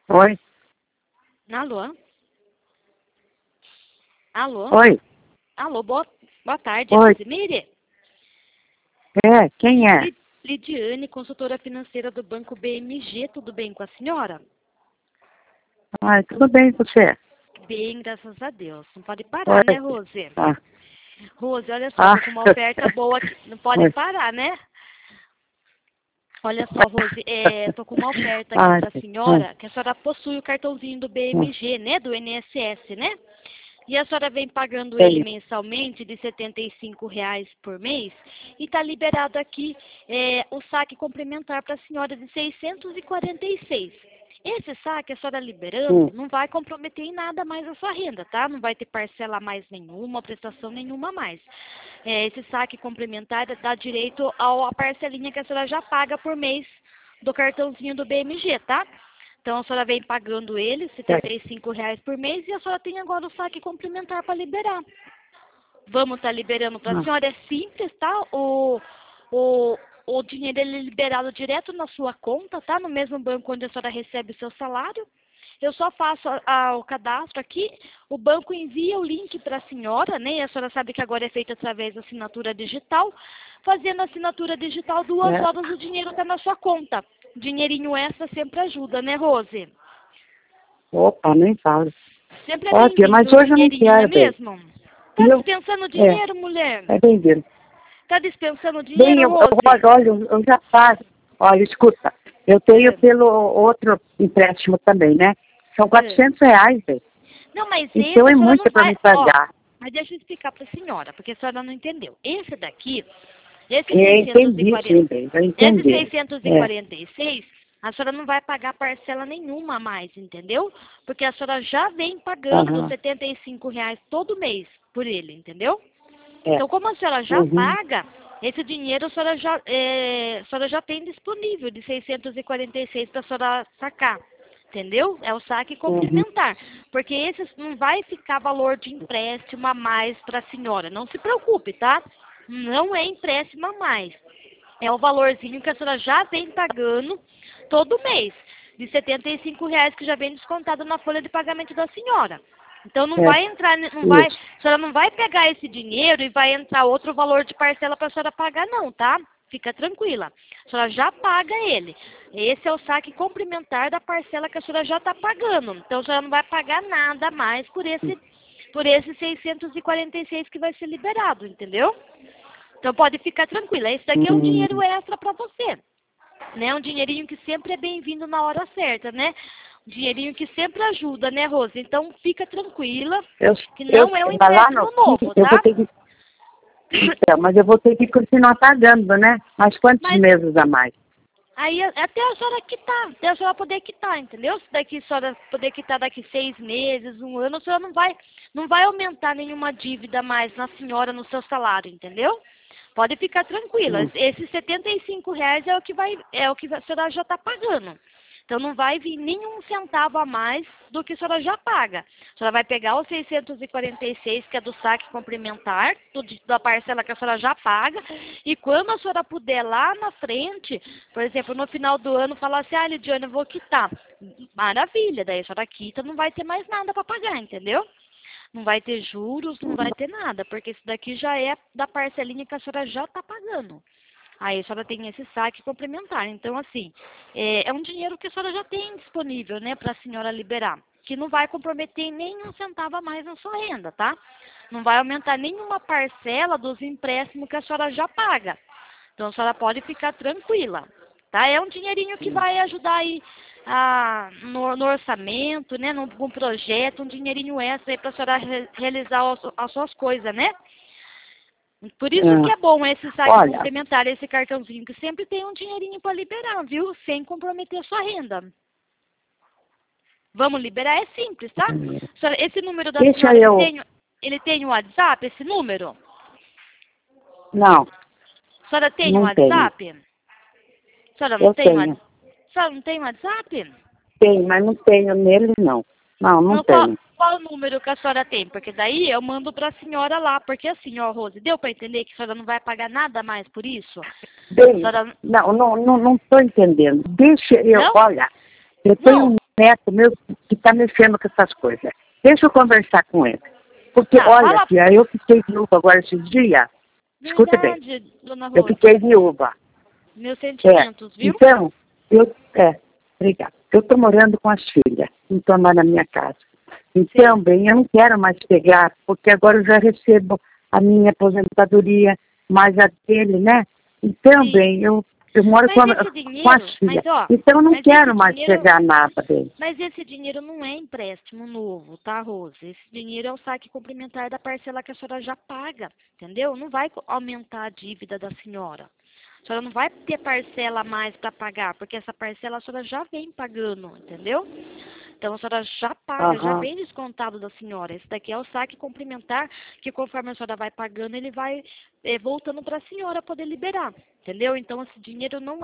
Oi? Alô? Alô? Oi? Alô, boa tarde, Oi? Rosemire? É, quem é? Lidiane, consultora financeira do Banco BMG, tudo bem com a senhora? Ai, tudo bem com você? Bem, graças a Deus. Não pode parar, né, Oi? Rose? Ah, Rose, olha só, ah. tô com uma oferta boa aqui. Não pode Oi. parar, né? Olha só, Rose, tô com uma oferta aqui Ai, para a senhora, que a senhora possui o cartãozinho do BMG, né, do INSS, né? E a senhora vem pagando ele tenho. mensalmente de R$ 75 por mês e está liberado aqui o saque complementar para a senhora de 646. Esse saque, a senhora liberando, não vai comprometer em nada mais a sua renda, tá? Não vai ter parcela a mais nenhuma, prestação nenhuma a mais. Esse saque complementar dá direito à parcelinha que a senhora já paga por mês do cartãozinho do BMG, tá? Então a senhora vem pagando ele, R$ 75 por mês, e a senhora tem agora o saque complementar para liberar. Vamos estar liberando para a senhora, é simples, tá? O dinheiro ele é liberado direto na sua conta, tá? No mesmo banco onde a senhora recebe o seu salário. Eu só faço o cadastro aqui, o banco envia o link para a senhora, né? E a senhora sabe que agora é feito através da assinatura digital. Fazendo a assinatura digital, 2 horas o dinheiro está na sua conta. Dinheirinho extra sempre ajuda, né, Rose? Opa, nem falo. Sempre é Ó, tia, bem-vindo mas um hoje eu não dinheirinho, não é quero, bem. mesmo? Tá Eu, dispensando dinheiro, mulher? é bem-vindo. Tá dispensando Bem, dinheiro, Rose? olha, eu já faço. Olha, escuta, eu tenho pelo outro empréstimo também, né? São R$ 400, velho. Não, mas Então esse é a senhora não muito para vai... me Ó, pagar. mas deixa eu explicar para a senhora, porque a senhora não entendeu. Esse daqui, esse Entendi, 640, sim, bem, eu esse entendi. É. 646, a senhora não vai pagar parcela nenhuma a mais, entendeu? Porque a senhora já vem pagando R$ Aham. 75 todo mês por ele, entendeu? É. Então, como a senhora já Uhum. paga, esse dinheiro a senhora já tem disponível de 646 para a senhora sacar. Entendeu? É o saque Uhum. complementar. Porque esse não vai ficar valor de empréstimo a mais para a senhora. Não se preocupe, tá? Não é empréstimo a mais. É o valorzinho que a senhora já vem pagando todo mês. De R$ 75 que já vem descontado na folha de pagamento da senhora. Então não É. vai entrar, a Isso. senhora não vai pegar esse dinheiro e vai entrar outro valor de parcela para a senhora pagar não, tá? Fica tranquila. A senhora já paga ele. Esse é o saque complementar da parcela que a senhora já está pagando. Então a senhora não vai pagar nada a mais por esse 646 que vai ser liberado, entendeu? Então pode ficar tranquila. Esse daqui é um Hum. dinheiro extra para você, né? Um dinheirinho que sempre é bem-vindo na hora certa, né? Um dinheirinho que sempre ajuda, né, Rose? Então fica tranquila, que não é um Mas lá no empréstimo fim, novo, eu vou tá? ter que. Então, mas eu vou ter que continuar pagando, né? Mas quantos Mas meses a mais? aí até a senhora quitar, até a senhora poder quitar, entendeu? Se daqui a senhora poder quitar daqui 6 meses, um ano, a senhora não vai aumentar nenhuma dívida mais na senhora, no seu salário, entendeu? Pode ficar tranquila. Esses R$ 75 é o que a senhora já está pagando. Então não vai vir nenhum centavo a mais do que a senhora já paga. A senhora vai pegar os 646, que é do saque complementar, da parcela que a senhora já paga, e quando a senhora puder lá na frente, por exemplo, no final do ano, falar assim, Lidiane, eu vou quitar. Maravilha, daí a senhora quita, não vai ter mais nada para pagar, entendeu? Não vai ter juros, não vai ter nada, porque isso daqui já é da parcelinha que a senhora já está pagando. Aí a senhora tem esse saque complementar. Então, assim, é um dinheiro que a senhora já tem disponível, né, para a senhora liberar, que não vai comprometer nenhum centavo a mais na sua renda, tá? Não vai aumentar nenhuma parcela dos empréstimos que a senhora já paga. Então, a senhora pode ficar tranquila, tá? É um dinheirinho que vai ajudar aí no orçamento, né, num projeto, um dinheirinho extra aí para a senhora realizar as suas coisas, né? Por isso que é bom esse saque Olha, complementar, esse cartãozinho, que sempre tem um dinheirinho para liberar, viu? Sem comprometer a sua renda. Vamos liberar? É simples, tá? Esse número da deixa senhora, eu. ele tem um WhatsApp, esse número? Não, A senhora tem um não tenho. WhatsApp? A senhora não Eu tem tenho. WhatsApp? A senhora não tem WhatsApp? Tenho, mas não tenho nele, não. Não, não Não, qual, tenho. qual o número que a senhora tem? Porque daí eu mando para a senhora lá. Porque assim, ó, Rose, deu para entender que a senhora não vai pagar nada mais por isso? A Bem, senhora... não estou entendendo. Deixa eu, Não? olha, eu tenho Não. neto meu que está mexendo com essas coisas. Deixa eu conversar com ele. Porque, Tá, olha, fala- tia, eu fiquei viúva agora esses dias. Escuta bem, Verdade, dona eu Rosa. fiquei viúva. Meus É. sentimentos, viu? Então, obrigada. Eu estou morando com as filhas, não estou mais na minha casa. Então, Sim. bem, eu não quero mais pegar, porque agora eu já recebo a minha aposentadoria, mais a dele, né? Então, Sim. bem, eu moro Mas com esse dinheiro, as filhas. mas ó, Então, eu não mas quero esse mais dinheiro, pegar nada dele. mas esse dinheiro não é empréstimo novo, tá, Rose? Esse dinheiro é o saque complementar da parcela que a senhora já paga, entendeu? Não vai aumentar a dívida da senhora. A senhora não vai ter parcela a mais para pagar, porque essa parcela a senhora já vem pagando, entendeu? Então a senhora já paga, já Aham. vem descontado da senhora. Esse daqui é o saque complementar, que conforme a senhora vai pagando, ele vai voltando para a senhora poder liberar, entendeu? Então esse dinheiro não